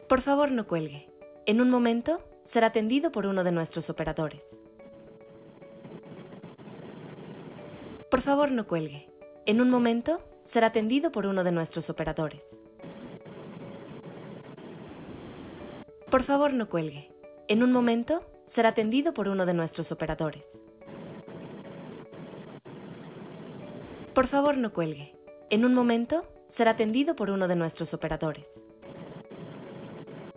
Por favor, no cuelgue. En un momento será atendido por uno de nuestros operadores. Por favor, no cuelgue. En un momento será atendido por uno de nuestros operadores. Por favor, no cuelgue. En un momento será atendido por uno de nuestros operadores. Por favor, no cuelgue. En un momento será atendido por uno de nuestros operadores.